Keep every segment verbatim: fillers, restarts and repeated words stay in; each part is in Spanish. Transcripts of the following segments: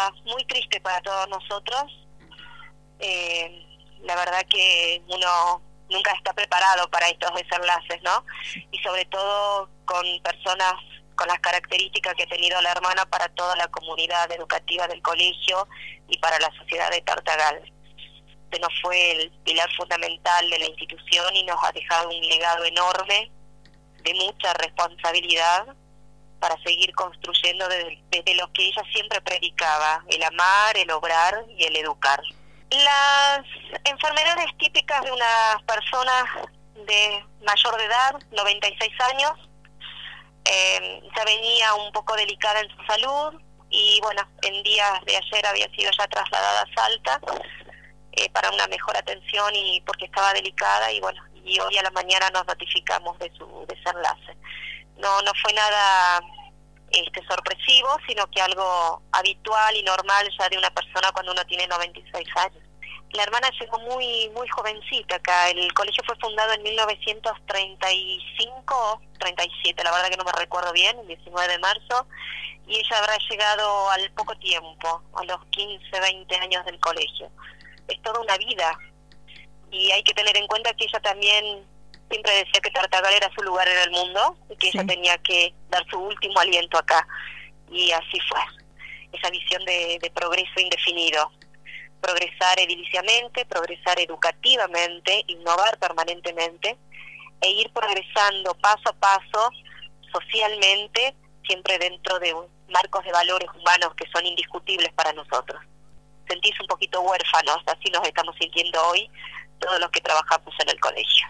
día muy triste para todos nosotros. Eh, la verdad que uno nunca está preparado para estos desenlaces, ¿no? Y sobre todo con personas con las características que ha tenido la hermana para toda la comunidad educativa del colegio y para la sociedad de Tartagal. Se nos fue el pilar fundamental de la institución y nos ha dejado un legado enorme de mucha responsabilidad para seguir construyendo desde, desde lo que ella siempre predicaba, el amar, el obrar y el educar. Las enfermedades típicas de una persona de mayor de edad, noventa y seis años, eh, ya venía un poco delicada en su salud y bueno, en días de ayer había sido ya trasladada a Salta eh, para una mejor atención y porque estaba delicada y bueno, y hoy a la mañana nos notificamos de su desenlace. No, no fue nada este, sorpresivo, sino que algo habitual y normal ya de una persona cuando uno tiene noventa y seis años. La hermana llegó muy muy jovencita acá. El colegio fue fundado en mil novecientos treinta y cinco, treinta y siete, la verdad que no me recuerdo bien, el diecinueve de marzo, y ella habrá llegado al poco tiempo, a los quince, veinte años del colegio. Es toda una vida, y hay que tener en cuenta que ella también siempre decía que Tartagal era su lugar en el mundo, y que sí. Ella tenía que dar su último aliento acá, y así fue. Esa visión de, de progreso indefinido. Progresar ediliciamente, progresar educativamente, innovar permanentemente e ir progresando paso a paso socialmente, siempre dentro de marcos de valores humanos que son indiscutibles para nosotros. Sentirse un poquito huérfanos, así nos estamos sintiendo hoy todos los que trabajamos en el colegio.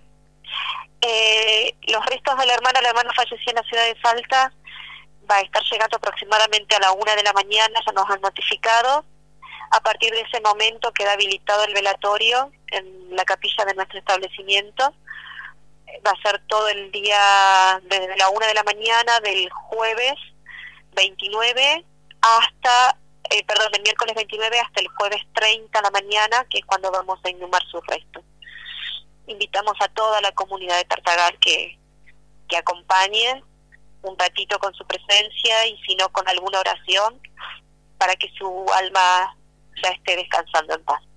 Eh, los restos de la hermana, la hermana falleció en la ciudad de Salta, va a estar llegando aproximadamente a la una de la mañana, ya nos han notificado. A partir de ese momento queda habilitado el velatorio en la capilla de nuestro establecimiento. Va a ser todo el día, desde la una de la mañana del jueves veintinueve hasta, eh, perdón, del miércoles veintinueve hasta el jueves treinta a la mañana, que es cuando vamos a inhumar sus restos. Invitamos a toda la comunidad de Tartagal que, que acompañe un ratito con su presencia y si no con alguna oración, para que su alma ya esté descansando en paz.